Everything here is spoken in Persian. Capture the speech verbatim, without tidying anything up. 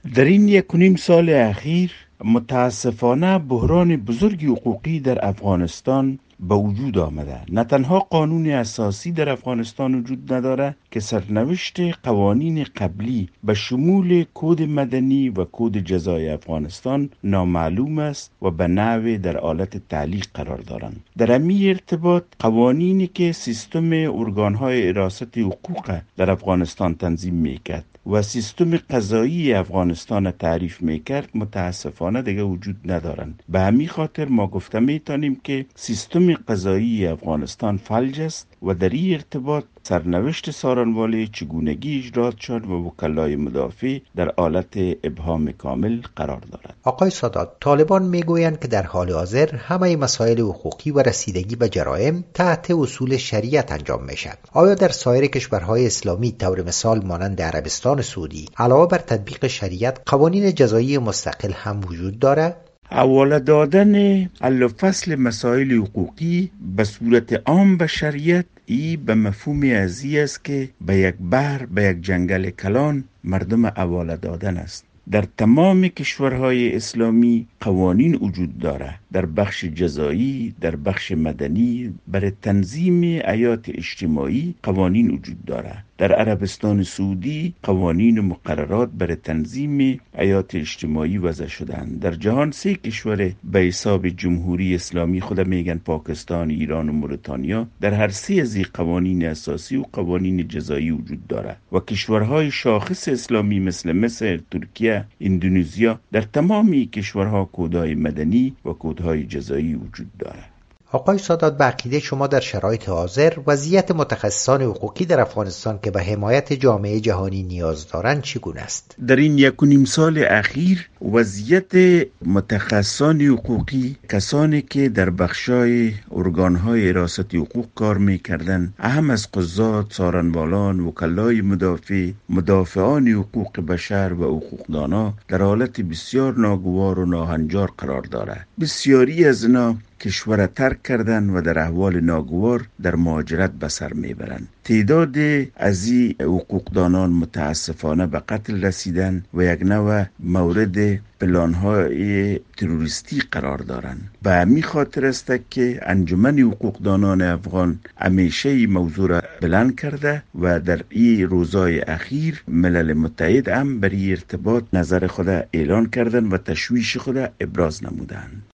در این یک و نیم سال اخیر متاسفانه بحران بزرگی حقوقی در افغانستان به وجود آمده. نه تنها قانون اساسی در افغانستان وجود نداره که سرنوشت قوانین قبلی به شمول کد مدنی و کد جزای افغانستان نامعلوم است و به نحو در حالت تعلیق قرار دارند. در همین ارتباط قوانینی که سیستم ارگانهای حراست حقوق در افغانستان تنظیم میکرد و سیستم قضایی افغانستان تعریف میکرد متاسفانه دیگه وجود ندارند. به همین خاطر ما گفته میتونیم که سیستم قضایی افغانستان فلج است و در این ارتباط سرنوشت سارنوالی چگونگی اجرات شد و وکلای مدافع در حالت ابهام کامل قرار دارد. آقای سادات، طالبان میگویند که در حال حاضر همه مسائل حقوقی و رسیدگی به جرایم تحت اصول شریعت انجام میشد. آیا در سایر کشورهای اسلامی طور مثال مانند عربستان سعودی علاوه بر تطبیق شریعت قوانین جزایی مستقل هم وجود دارد؟ حواله دادن حل و فصل مسائل حقوقی به صورت عام به شریعت ای به مفهوم ازی است که به یک بحر به یک جنگل کلان مردم حواله دادن است. در تمام کشورهای اسلامی قوانین وجود دارد، در بخش جزایی، در بخش مدنی، برای تنظیم حیات اجتماعی قوانین وجود دارد. در عربستان سعودی قوانین و مقررات برای تنظیم حیات اجتماعی وضع شدند. در جهان سه کشور به حساب جمهوری اسلامی خود میگن پاکستان، ایران و موريتانیا، در هر سه از این قوانین اساسی و قوانین جزایی وجود دارد و کشورهای شاخص اسلامی مثل مصر، ترکیه، اندونزیا، در تمامی کشورها کودهای مدنی و کودهای جزایی وجود دارد. آقای سادات، به عقیده شما در شرایط حاضر وضعیت متخصصان حقوقی در افغانستان که به حمایت جامعه جهانی نیاز دارند چگونه است؟ در این یک و نیم سال اخیر وضعیت متخصصان حقوقی، کسانی که در بخشای ارگانهای حراست حقوق کار میکردن، اهم از قضات، سارنوالان، وکلای مدافع، مدافعان حقوق بشر و حقوقدانا در حالت بسیار ناگوار و ناهنجار قرار دارد. بسیاری از اینا کشور ترک کردن و در احوال ناگوار در مهاجرت به سر میبرند. تعداد از این حقوقدانان متاسفانه به قتل رسیدن و یک نوع مورد پلان‌های تروریستی قرار دارند. به همین خاطر است که انجمن حقوقدانان افغان همیشه این موضوع را بلند کرده و در این روزهای اخیر ملل متحد هم بر این ارتباط نظر خود اعلان کردن و تشویش خود ابراز نمودند.